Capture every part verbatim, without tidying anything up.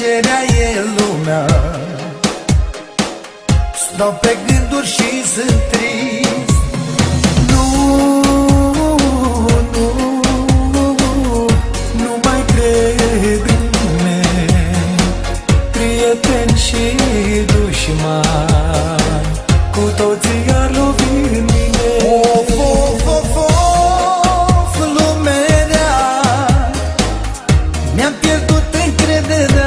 ce rea e lumea. Stau pe gânduri și sunt trist. Nu, nu, nu mai cred în lume, prieteni și dușmani, cu toții ar lovi în mine. Of, of, of, of, lumea, mi-am pierdut încrederea,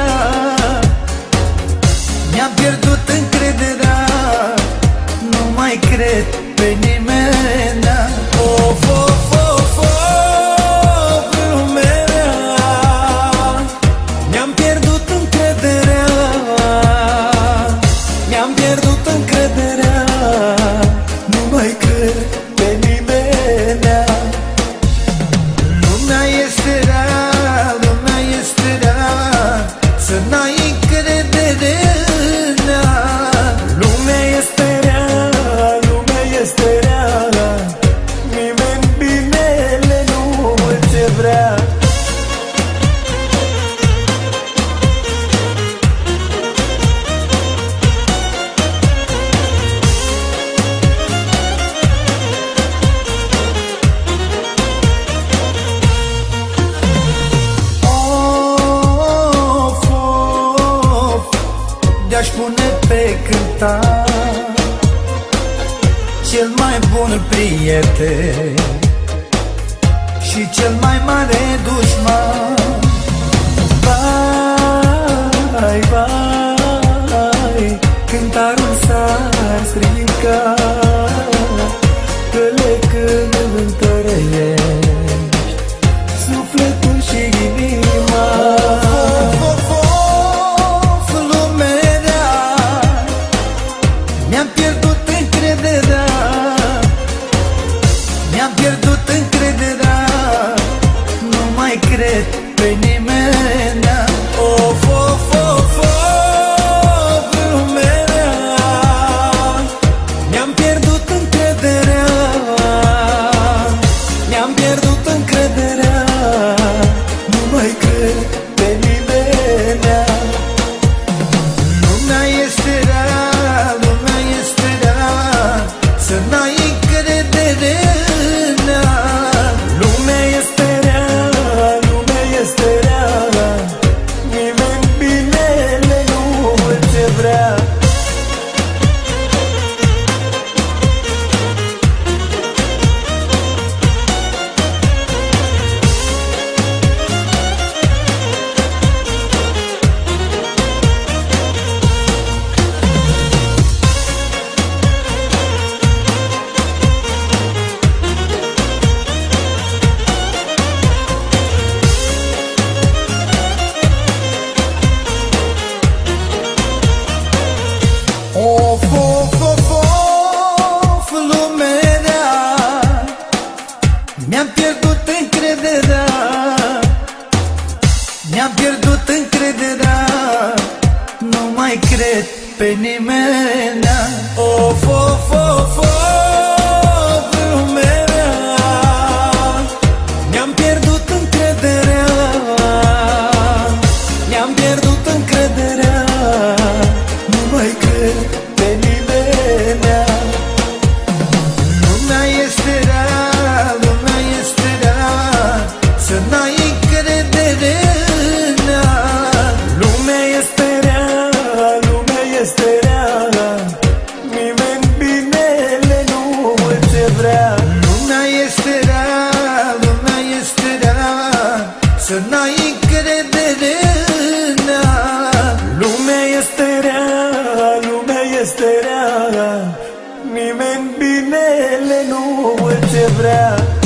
mi-am pierdut încrederea, nu mai cred pe nimeni. Of, of, of, of, lumea, mi-am pierdut încrederea, mi-am pierdut încrederea, nu mai cred pe nimeni. Lumea este rea, lumea este rea, să n-ai încredere în ea. Lumea este rea, lumea este rea, nimeni binele nu îți vrea. De-aș pune pe cântar cel mai bun prieten și cel mai mare dușman. Vai, vai, cântarul s-ar strica, tăle când întărești sufletul și inima. Mi-am pierdut încrederea, mi-am pierdut încrederea, nu mai cred pe nimeni. Of, of, of, of, lumea, mi-am pierdut încrederea, mi-am pierdut încrederea, nu mai cred pe nimeni. Lumea este rea, lumea este rea, să n-ai încredere în ea. Lumea este rea, lumea este rea, nimeni binele nu îți vrea. Of, of, of, of, lumea, mi-am pierdut încrederea, mi-am pierdut încrederea, nu mai cred pe nimeni. Of, of, of, of, lumea, mi-am pierdut încrederea, mi-am pierdut încrederea, nu mai cred pe nimeni. Lumea este rea, lumea este rea, să n-ai încredere în ea. Lumea este rea, lumea este rea, nimeni binele nu îți vrea. Lumea este rea, lumea este rea, să n-ai încredere în ea. Lumea este rea, lumea este rea, nimeni binele nu îți vrea.